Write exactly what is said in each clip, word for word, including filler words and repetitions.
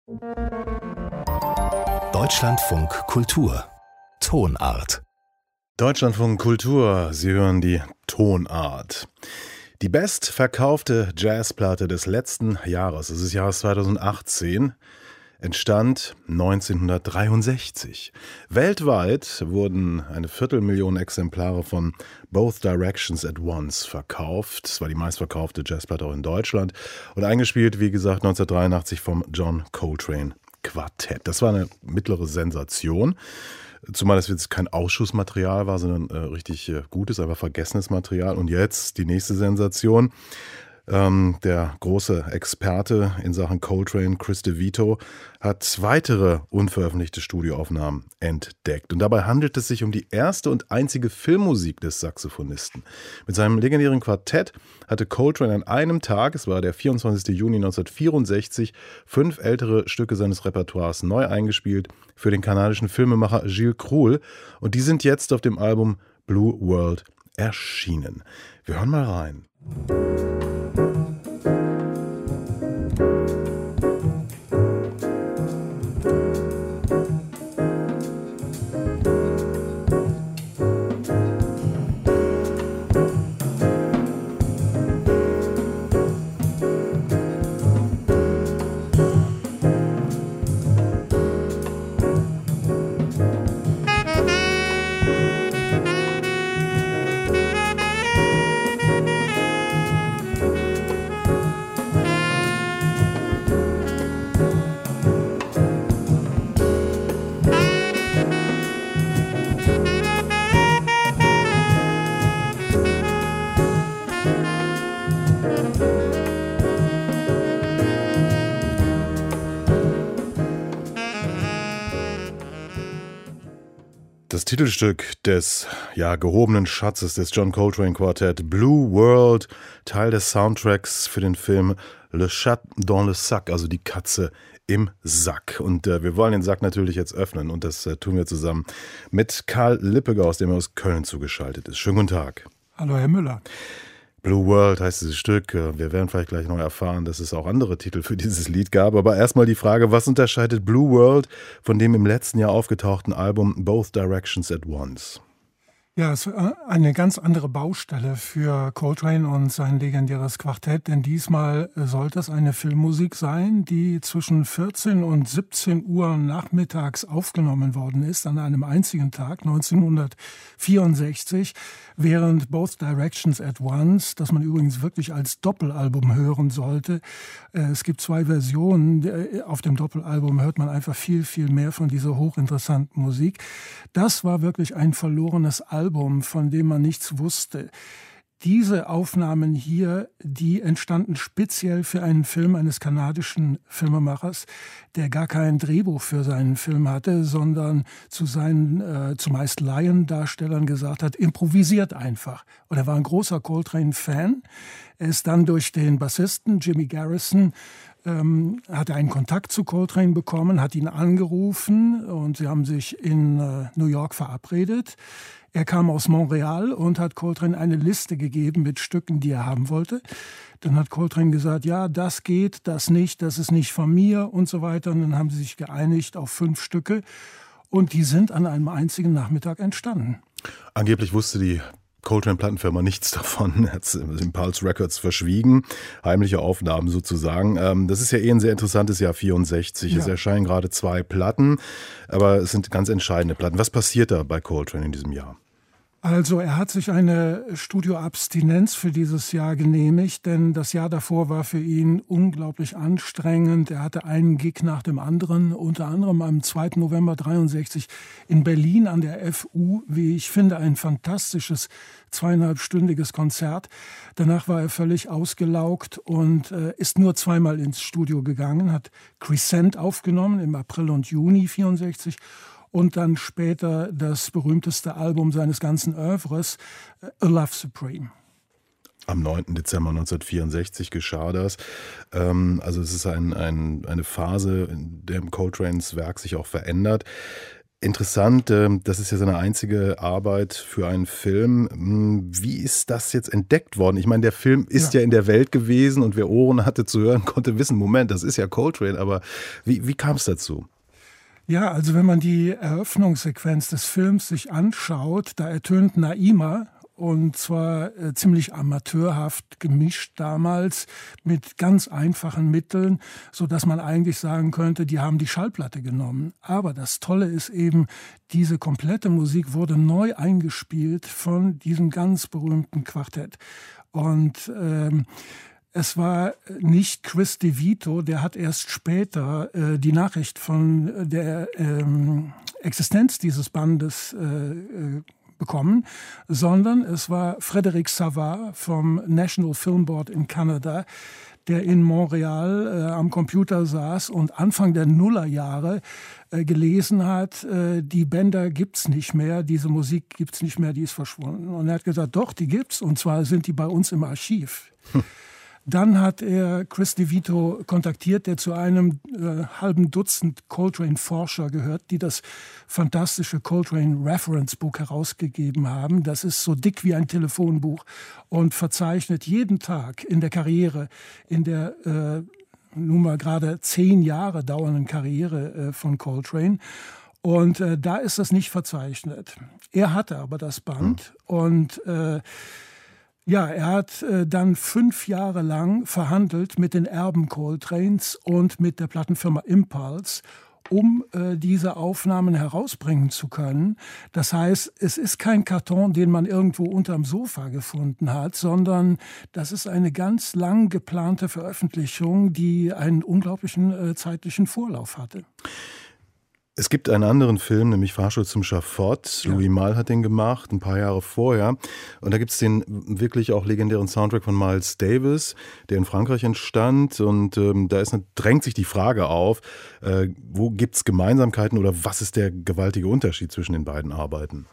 Deutschlandfunk Kultur Tonart. Deutschlandfunk Kultur, Sie hören die Tonart. Die bestverkaufte Jazzplatte des letzten Jahres, das ist Jahres zweitausendachtzehn, entstand neunzehnhundertdreiundsechzig. Weltweit wurden eine Viertelmillion Exemplare von Both Directions at Once verkauft. Das war die meistverkaufte Jazzplatte auch in Deutschland. Und eingespielt, wie gesagt, neunzehnhundertdreiundachtzig vom John Coltrane Quartett. Das war eine mittlere Sensation. Zumal das jetzt kein Ausschussmaterial war, sondern äh, richtig äh, gutes, aber vergessenes Material. Und jetzt die nächste Sensation. Ähm, der große Experte in Sachen Coltrane, Chris DeVito, hat weitere unveröffentlichte Studioaufnahmen entdeckt. Und dabei handelt es sich um die erste und einzige Filmmusik des Saxophonisten. Mit seinem legendären Quartett hatte Coltrane an einem Tag, es war der vierundzwanzigster Juni neunzehnhundertvierundsechzig, fünf ältere Stücke seines Repertoires neu eingespielt für den kanadischen Filmemacher Gilles Krull. Und die sind jetzt auf dem Album Blue World erschienen. Wir hören mal rein. Das Titelstück des ja, gehobenen Schatzes des John Coltrane Quartett, Blue World, Teil des Soundtracks für den Film Le Chat dans le Sac, also die Katze im Sack. Und äh, wir wollen den Sack natürlich jetzt öffnen und das äh, tun wir zusammen mit Karl Lippegaus, dem er aus Köln zugeschaltet ist. Schönen guten Tag. Hallo Herr Müller. Blue World heißt dieses Stück. Wir werden vielleicht gleich noch erfahren, dass es auch andere Titel für dieses Lied gab. Aber erstmal die Frage, was unterscheidet Blue World von dem im letzten Jahr aufgetauchten Album Both Directions at Once? Ja, es ist eine ganz andere Baustelle für Coltrane und sein legendäres Quartett, denn diesmal sollte es eine Filmmusik sein, die zwischen vierzehn und siebzehn Uhr nachmittags aufgenommen worden ist, an einem einzigen Tag, neunzehnhundertvierundsechzig, während Both Directions at Once, das man übrigens wirklich als Doppelalbum hören sollte. Es gibt zwei Versionen, auf dem Doppelalbum hört man einfach viel, viel mehr von dieser hochinteressanten Musik. Das war wirklich ein verlorenes Album. Album, von dem man nichts wusste. Diese Aufnahmen hier, die entstanden speziell für einen Film eines kanadischen Filmemachers, der gar kein Drehbuch für seinen Film hatte, sondern zu seinen äh, zumeist Laiendarstellern gesagt hat, improvisiert einfach. Und er war ein großer Coltrane-Fan. Er ist dann durch den Bassisten Jimmy Garrison Ähm, hat er einen Kontakt zu Coltrane bekommen, hat ihn angerufen und sie haben sich in äh, New York verabredet. Er kam aus Montreal und hat Coltrane eine Liste gegeben mit Stücken, die er haben wollte. Dann hat Coltrane gesagt, ja, das geht, das nicht, das ist nicht von mir und so weiter. Und dann haben sie sich geeinigt auf fünf Stücke und die sind an einem einzigen Nachmittag entstanden. Angeblich wusste die Coltrane-Plattenfirma nichts davon, hat es Impulse Records verschwiegen, heimliche Aufnahmen sozusagen. Ähm, das ist ja eh ein sehr interessantes Jahr vierundsechzig. Ja. Es erscheinen gerade zwei Platten, aber es sind ganz entscheidende Platten. Was passiert da bei Coltrane in diesem Jahr? Also er hat sich eine Studioabstinenz für dieses Jahr genehmigt, denn das Jahr davor war für ihn unglaublich anstrengend. Er hatte einen Gig nach dem anderen, unter anderem am zweiten November dreiundsechzig in Berlin an der F U, wie ich finde, ein fantastisches zweieinhalbstündiges Konzert. Danach war er völlig ausgelaugt und äh, ist nur zweimal ins Studio gegangen, hat Crescent aufgenommen im April und Juni vierundsechzig. Und dann später das berühmteste Album seines ganzen Oeuvres, A Love Supreme. Am neunten Dezember neunzehnhundertvierundsechzig geschah das. Ähm, also es ist ein, ein, eine Phase, in der Coltranes Werk sich auch verändert. Interessant, das ist ja seine einzige Arbeit für einen Film. Wie ist das jetzt entdeckt worden? Ich meine, der Film ist ja, ja in der Welt gewesen und wer Ohren hatte zu hören, konnte wissen, Moment, das ist ja Coltrane, aber wie, wie kam es dazu? Ja, also wenn man die Eröffnungssequenz des Films sich anschaut, da ertönt Naima, und zwar äh, ziemlich amateurhaft gemischt damals mit ganz einfachen Mitteln, so dass man eigentlich sagen könnte, die haben die Schallplatte genommen. Aber das Tolle ist eben, diese komplette Musik wurde neu eingespielt von diesem ganz berühmten Quartett. Und ähm, es war nicht Chris DeVito, der hat erst später äh, die Nachricht von der ähm, Existenz dieses Bandes äh, bekommen, sondern es war Frédéric Savard vom National Film Board in Kanada, der in Montreal äh, am Computer saß und Anfang der Nullerjahre äh, gelesen hat, äh, die Bänder gibt's nicht mehr, diese Musik gibt's nicht mehr, die ist verschwunden. Und er hat gesagt, doch, die gibt's, und zwar sind die bei uns im Archiv. Hm. Dann hat er Chris DeVito kontaktiert, der zu einem äh, halben Dutzend Coltrane-Forscher gehört, die das fantastische Coltrane-Reference-Buch herausgegeben haben. Das ist so dick wie ein Telefonbuch und verzeichnet jeden Tag in der Karriere, in der äh, nun mal gerade zehn Jahre dauernden Karriere äh, von Coltrane. Und äh, da ist das nicht verzeichnet. Er hatte aber das Band mhm. und äh, Ja, er hat äh, dann fünf Jahre lang verhandelt mit den Erben Coltranes und mit der Plattenfirma Impulse, um äh, diese Aufnahmen herausbringen zu können. Das heißt, es ist kein Karton, den man irgendwo unterm Sofa gefunden hat, sondern das ist eine ganz lang geplante Veröffentlichung, die einen unglaublichen äh, zeitlichen Vorlauf hatte. Es gibt einen anderen Film, nämlich Fahrstuhl zum Schafott. Ja. Louis Malle hat den gemacht, ein paar Jahre vorher. Und da gibt es den wirklich auch legendären Soundtrack von Miles Davis, der in Frankreich entstand. Und ähm, da ist, drängt sich die Frage auf, äh, wo gibt es Gemeinsamkeiten oder was ist der gewaltige Unterschied zwischen den beiden Arbeiten?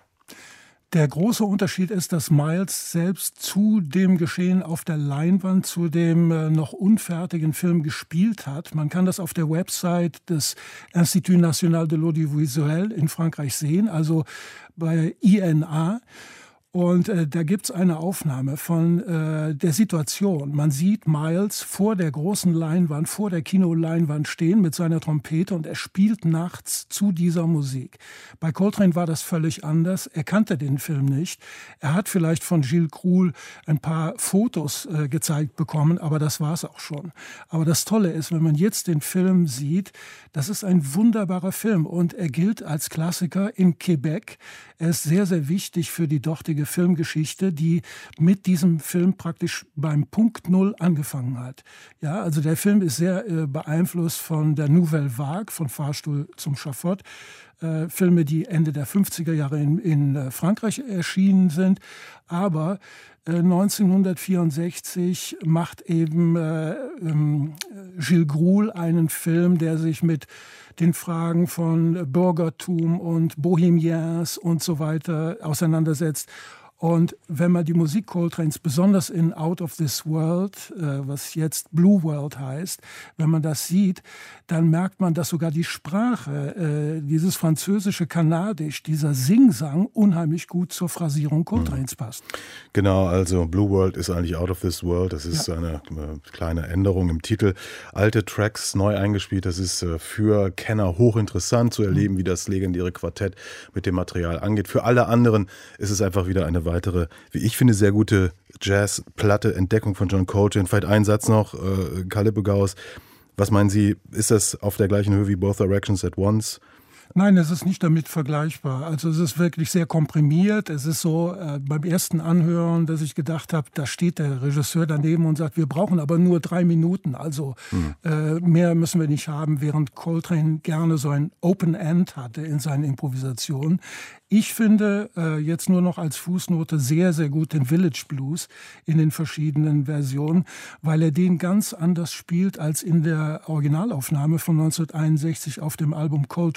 Der große Unterschied ist, dass Miles selbst zu dem Geschehen auf der Leinwand, zu dem äh, noch unfertigen Film gespielt hat. Man kann das auf der Website des Institut National de l'Audiovisuel in Frankreich sehen, also bei I N A. Und äh, da gibt's eine Aufnahme von äh, der Situation. Man sieht Miles vor der großen Leinwand, vor der Kinoleinwand stehen mit seiner Trompete und er spielt nachts zu dieser Musik. Bei Coltrane war das völlig anders. Er kannte den Film nicht. Er hat vielleicht von Gilles Krull ein paar Fotos äh, gezeigt bekommen, aber das war's auch schon. Aber das Tolle ist, wenn man jetzt den Film sieht, das ist ein wunderbarer Film und er gilt als Klassiker in Quebec. Er ist sehr, sehr wichtig für die dortige Filmgeschichte, die mit diesem Film praktisch beim Punkt Null angefangen hat. Ja, also der Film ist sehr äh, beeinflusst von der Nouvelle Vague, von Fahrstuhl zum Schafott. Äh, Filme, die Ende der fünfziger Jahre in, in äh, Frankreich erschienen sind. Aber äh, neunzehnhundertvierundsechzig macht eben äh, ähm, Gilles Krull einen Film, der sich mit den Fragen von Bürgertum und Bohemiens und so weiter auseinandersetzt. Und wenn man die Musik Coltranes, besonders in Out of This World, äh, was jetzt Blue World heißt, wenn man das sieht, dann merkt man, dass sogar die Sprache, äh, dieses französische Kanadisch, dieser Singsang unheimlich gut zur Phrasierung Coltranes passt. Genau, also Blue World ist eigentlich Out of This World. Das ist ja eine äh, kleine Änderung im Titel. Alte Tracks neu eingespielt. Das ist äh, für Kenner hochinteressant zu erleben, mhm. wie das legendäre Quartett mit dem Material angeht. Für alle anderen ist es einfach wieder eine weitere, wie ich finde, sehr gute Jazzplatte, Entdeckung von John Coltrane. Vielleicht ein Satz noch, äh, Calippo Gauss. Was meinen Sie, ist das auf der gleichen Höhe wie Both Directions at Once? Nein, es ist nicht damit vergleichbar. Also es ist wirklich sehr komprimiert. Es ist so äh, beim ersten Anhören, dass ich gedacht habe, da steht der Regisseur daneben und sagt, wir brauchen aber nur drei Minuten. Also mhm. äh, mehr müssen wir nicht haben, während Coltrane gerne so ein Open End hatte in seinen Improvisationen. Ich finde äh, jetzt nur noch als Fußnote sehr, sehr gut den Village Blues in den verschiedenen Versionen, weil er den ganz anders spielt als in der Originalaufnahme von neunzehnhunderteinundsechzig auf dem Album Coltrane Jazz.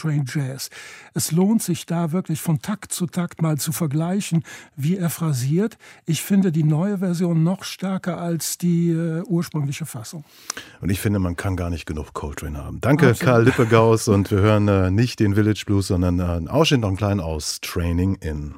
Jazz. Es lohnt sich da wirklich von Takt zu Takt mal zu vergleichen, wie er phrasiert. Ich finde die neue Version noch stärker als die äh, ursprüngliche Fassung. Und ich finde, man kann gar nicht genug Coltrane haben. Danke, Absolut. Karl Lippegaus. Und wir hören äh, nicht den Village Blues, sondern äh, einen Ausschnitt noch einen kleinen aus Training In.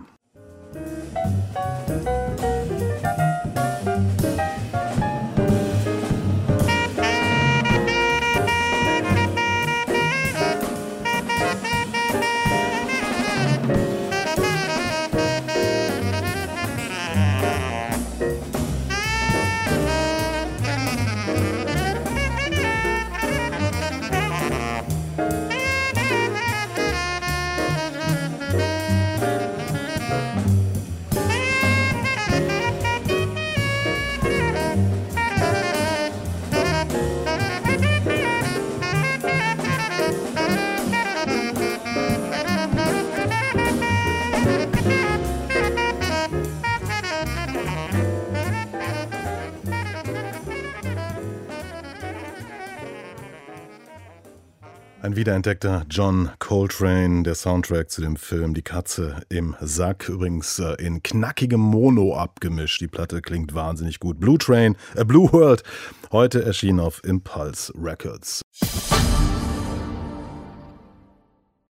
Ein wiederentdeckter John Coltrane, der Soundtrack zu dem Film Die Katze im Sack. Übrigens äh, in knackigem Mono abgemischt. Die Platte klingt wahnsinnig gut. Blue Train, äh, Blue World, heute erschienen auf Impulse Records.